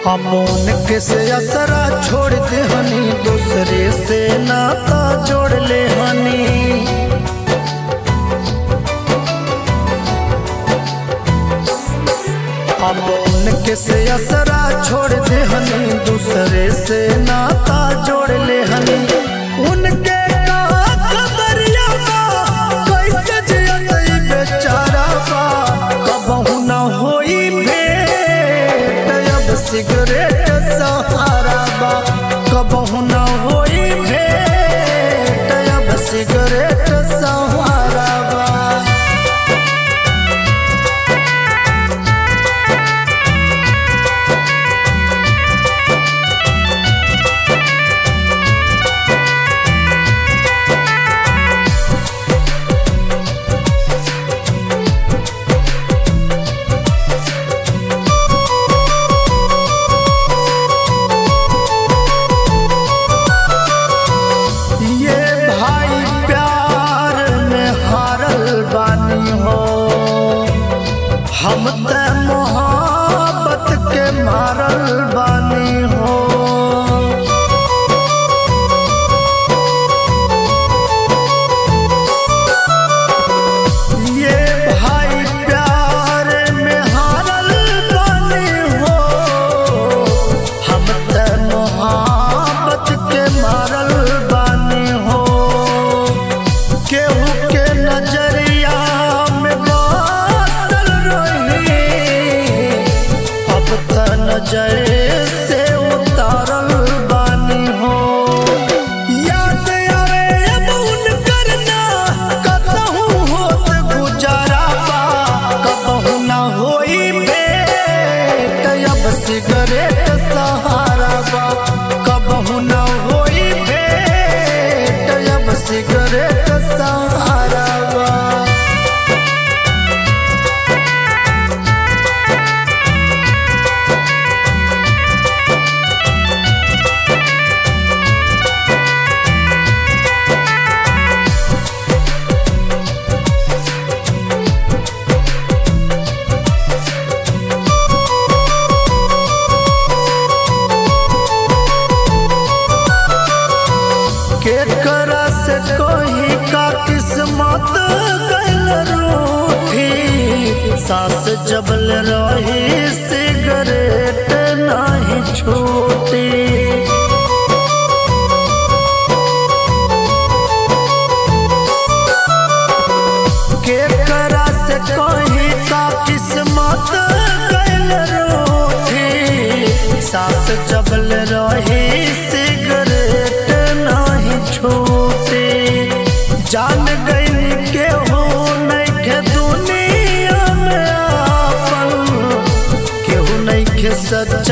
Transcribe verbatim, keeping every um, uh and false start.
अमोन के से असरा छोड़ दे हनी, दूसरे से नाता जोड़ ले हनी। अमोन के से असरा छोड़ दे हनी, दूसरे से नाता जोड़ ले हनी। उनके खबरिया कैसे जियतई बेचारा बा, कबहू न होई भेंट अब सिगरेट सहारा बा, कबहू न होई भेंट अब सिगरेट सहारा बा। हम ते मोहब्बत के मारल बानी हो, ये भाई प्यार में हारल बानी हो। हम ते मोहब्बत के मारल बानी हो, केहू के नजरिया नजर से उतारल बानी हो। याद आवे अब उनकर ना कसहू होत गुजारा बा, कबहू न होई भेंट अब सिगरेट सहारा बा, कबहू न होई भेंट अब सिगरेट सहारा बा। केकरा से कोई का किस्मत गइल रूठी, सांस जबल रही सिगरेट नहीं छूटी। केकरा से कोई का किस्मत गइल रूठी, सांस जबल रही सिगरेट छूटे। जान गई के हो नहीं के दुनिया में आपन, केहू नहीं के सच